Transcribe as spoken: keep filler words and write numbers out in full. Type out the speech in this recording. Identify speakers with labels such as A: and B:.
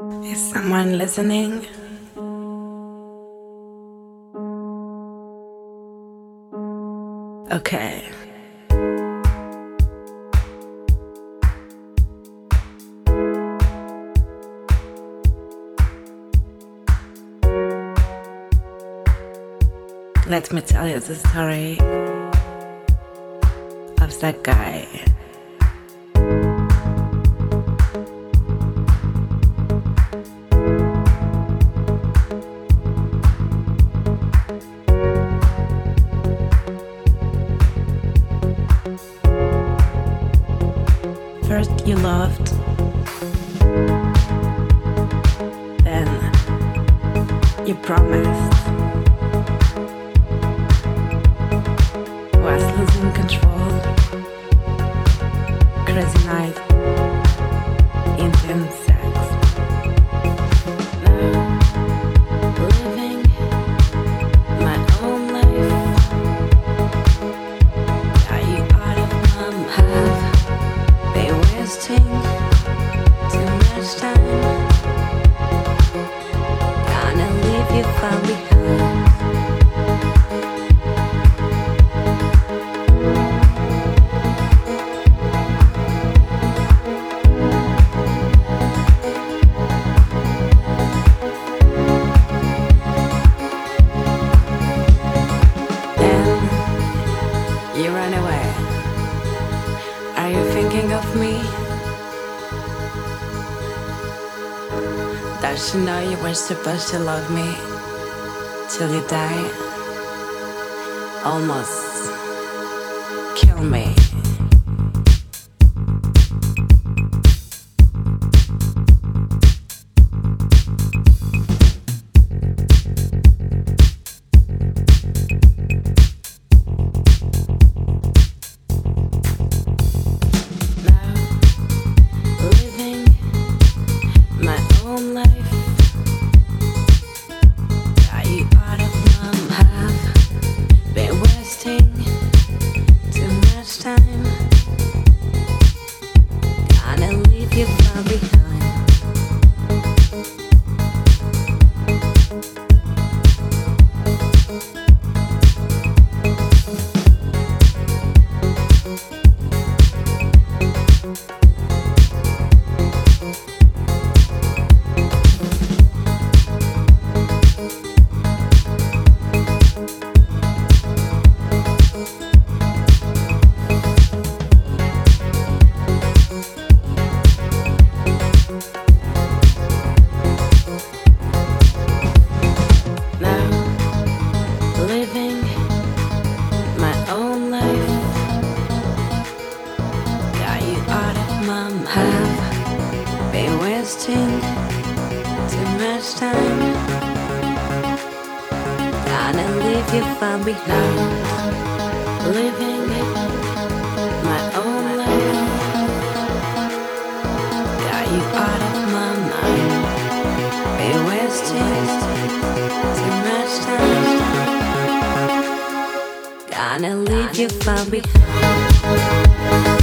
A: Is someone listening? Okay. Let me tell you the story of that guy. First you loved, then you promised. Was losing control. Crazy night, intense sex. Now, living my own life. Are you out of my have been wasting too much time? Gonna leave you far behind. You ran away. Are you thinking of me? Does she know you were supposed to love me till you die? Almost kill me. Life. Are you out of my have been wasting too much time? Gonna leave you far behind. Living my own life. Got you out of my have been wasting too much time. Gonna leave you far behind. Living my own life. Got you out of my mind. Been wasting too much time. Gonna leave you far behind.